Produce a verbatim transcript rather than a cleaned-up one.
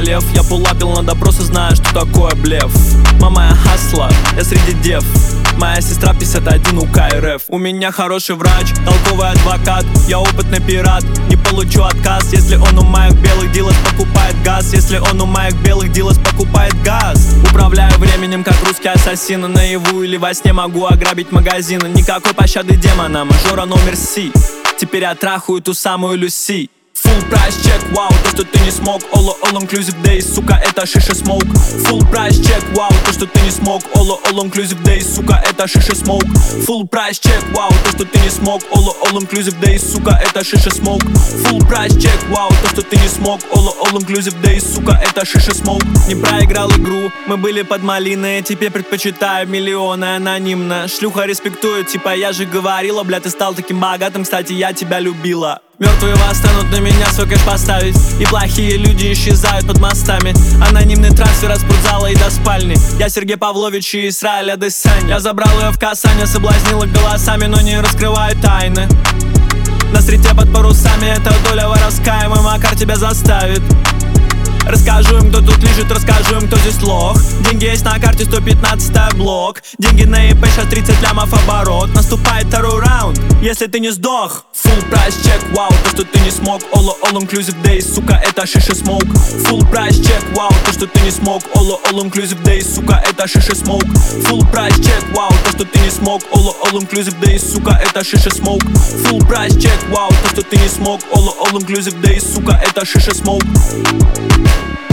лев. Я пулапил на допросы, знаю, что такое блеф. Мама, я хасла, я среди дев. Моя сестра пятьдесят один УК РФ. У меня хороший врач, толковый адвокат. Я опытный пират, не получу отказ. Если он у моих белых дилов покупает газ. Если он у моих белых дилов покупает газ. Управляю временем, как русский ассасин. Наяву или во сне могу ограбить магазины. Никакой пощады демона, мажора номер Си. Теперь я трахаю ту самую Люси. Full прайс чек, вау, то, что ты не смог. All, all inclusive days, сука, это шиша смоук. Full прайс чек, вау, то, что ты не смог. All, all inclusive days, сука, это шиша смоук. Full прайс чек, вау, то, что ты не смог. All, all inclusive days, сука, это шиша смоук. Full прайс чек, вау, то, что ты не смог. All, all inclusive days, сука, это шиша смоук. Не проиграл игру, мы были под малиной. Теперь предпочитаю миллионы анонимно. Шлюха респектует, типа я же говорила. Бля, ты стал таким богатым, кстати, я тебя любила. Мертвые восстанут на меня свой кэш поставить. И плохие люди исчезают под мостами. Анонимный трансфер от спортзала и до спальни. Я Сергей Павлович и Исраэль Адесань. Я забрал ее в Касане, соблазнил их голосами, но не раскрываю тайны. На стрите под парусами эта доля воровская. Мой Макар тебя заставит. Расскажу им, кто тут лежит, расскажу им, кто здесь лох. Деньги есть на карте, сто пятнадцатый блок. Деньги на ИП, сейчас тридцать лямов оборот. Наступает второй раунд, если ты не сдох. Full прайс чек, вау, то, что ты не смог. All, all inclusive days, сука, это шиша смоук. Full прайс чек, вау, то, что ты не смог. All, all inclusive days, сука, это шиша смоук. Full прайс чек, вау, то, что ты не смог. All, all inclusive days, сука, это шиша смоук. Full прайс чек, вау, то, что ты не смог. All, all inclusive days, сука, это шиша смоук.